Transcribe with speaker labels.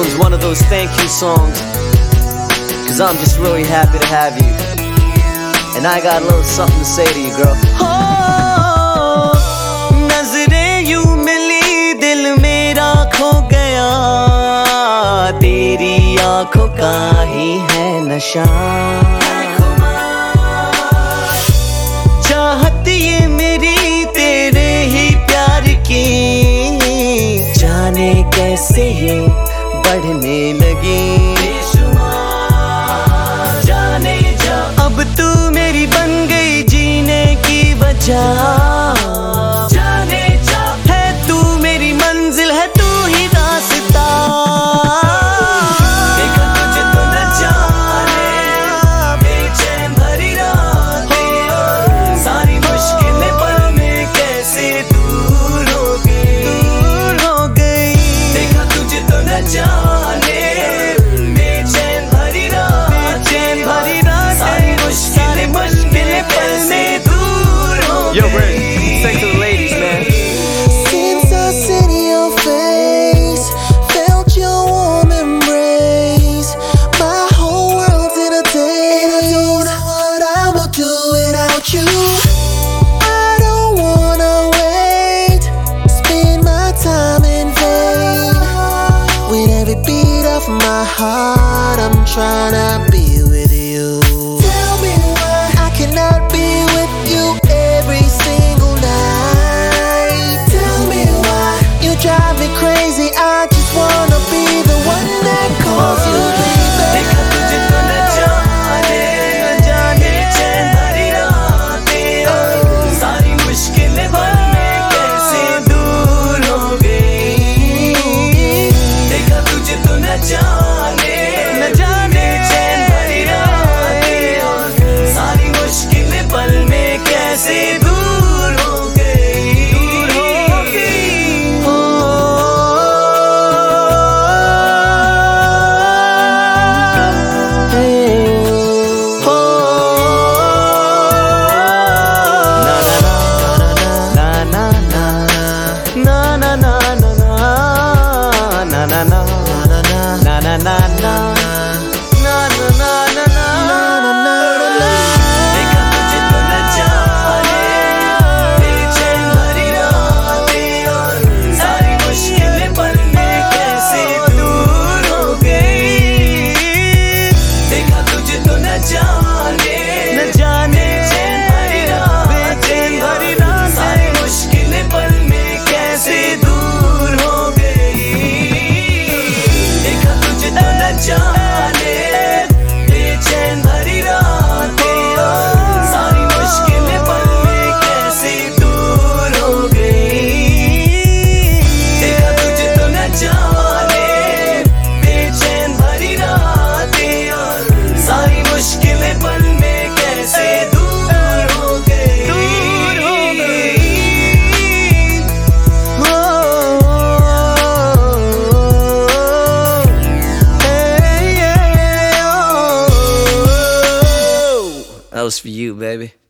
Speaker 1: one's one of those thank you songs, cause I'm just really happy to have you. And I got a little something to say to you, girl. नज़रें यूं मिली, दिल मेरा खो गया, तेरी आंखों का ही है नशा। चाहत ये मेरी तेरे ही प्यार की, जाने कैसे ये बढ़ने लगी। जाने जा अब तू मेरी बन गई जीने की वजह। जाने जा है तू मेरी मंजिल, है तू ही रास्ता। देखा तुझे तो न जाने, बेचैन भरी रातें, सारी मुश्किलें पल में कैसे दूर हो गई। देखा तुझे तो न जाने, बेचैन भरी रातें, सारी मुश्किलें पल में दूर हो गई। Yo, Brent, sing to the ladies, man.
Speaker 2: Since I seen your face, felt your warm embrace, my whole world's in a daze. I don't know what I'ma do without you. I don't wanna wait, spend my time in vain. With every beat of my heart, I'm tryna be with you. Tell me why I cannot be with you every single night. Tell me why you drive me crazy. I just wanna be the one that calls you baby.
Speaker 1: देखा तुझे तो न जाने, बेचैन भरी रातें, सारी मुश्किलें पल में कैसे दूर हो गई। देखा तुझे तो न जाने, बेचैन भरी रातें, सारी मुश्किलें पल में कैसे दूर हो गई। देखा तुझे तो न जाने, बेचैन भरी रातें, सारी मुश्किलें पल में कैसे दूर हो गई। देखा तुझे तो न जाने, बेचैन भरी रातें, सारी मुश्किलें पल में कैसे दूर हो गई। देखा तुझे तो न जाने, बेचैन भरी रातें, सारी मुश्किलें पल में कैसे दूर हो गई। देखा तुझे तो न जाने, बेचैन भरी रातें, सारी मुश्किलें पल में कैसे दूर हो गई। That was for you, baby.